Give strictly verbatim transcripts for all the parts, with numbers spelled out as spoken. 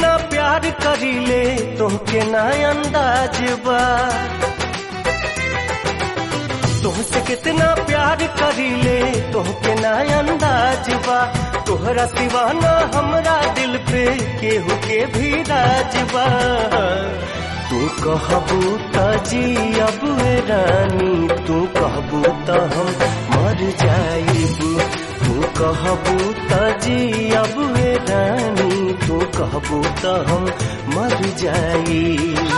कितना प्यार करीले तोहके ना अंदाज बा, तुमसे कितना प्यार करीले तोहके ना अंदाज बा, तोहरा सिवा ना हमरा दिल पे केहू के भी राज बा। तू कहबू त जियब रानी, तू कहबू त हम मर जाइब, तू कहबू त जियब रानी, तू कहबू त हम मर जाइब।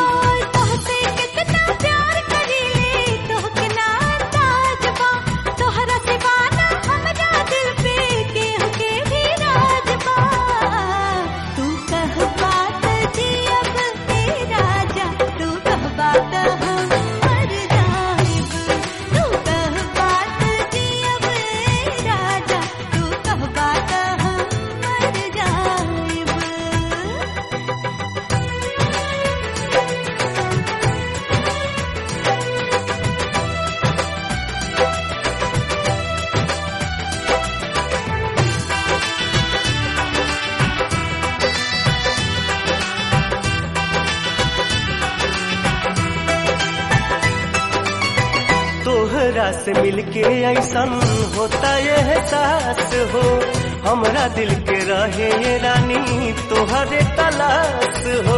तोहरा से मिलके ऐसन होता ये एहसास हो, हमरा दिल के रहे ये रानी तोहरे तलाश हो।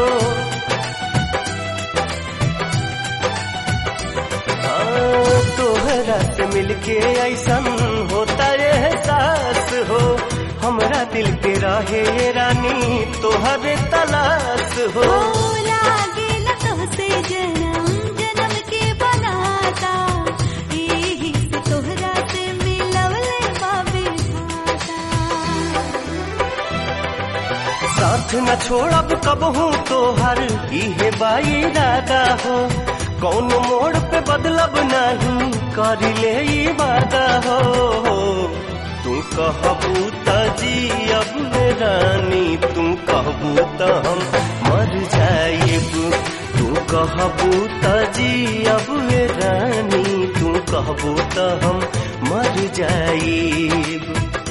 तोहरा से मिलके ऐसन होता ये एहसास हो, हमरा दिल के रहे ये रानी तोहरे तलाश हो। साथ न छोड़ब कबहू तोहर इहे बाई इरादा हो, कौन मोड़ पे बदलब नहीं करिले ई वादा हो। तू कहबू त जियब रानी, तू कहबू त हम मर जाइब, तू कहबू त जियब रानी, तू कहबू त हम मर जाइब।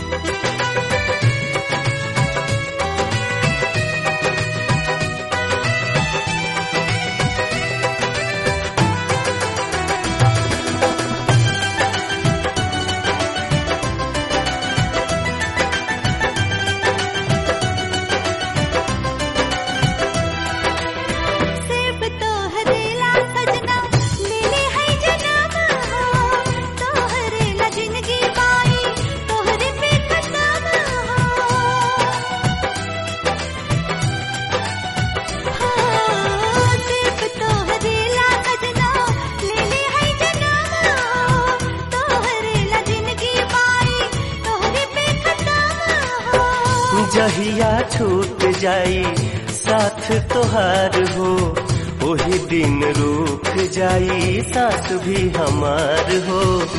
जहिया छूट जाई साथ तोहार हो, वही दिन रुक जाई साथ भी हमार हो।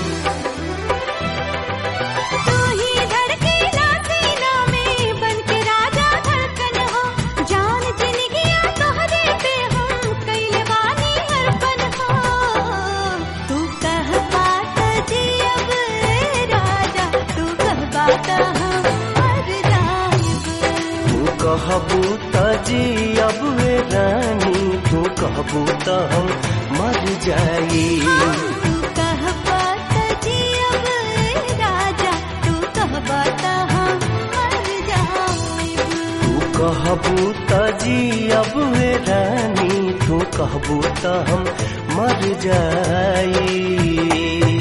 तू ही धड़केला सीना में बनके राजा धड़कन हो, जान जिंदगिया तोहरे पे हम कइले बानी अर्पण हो। तू कह बात जियब राजा, तू कह बात हम कहबू त जियब रानी, तू कहबू त हम मर जाइब। तू कह बात जियब राजा, तू कह बात हम मर जाइब। तू कहबू त जियब रानी, तू कहबू त हम मर जाइब।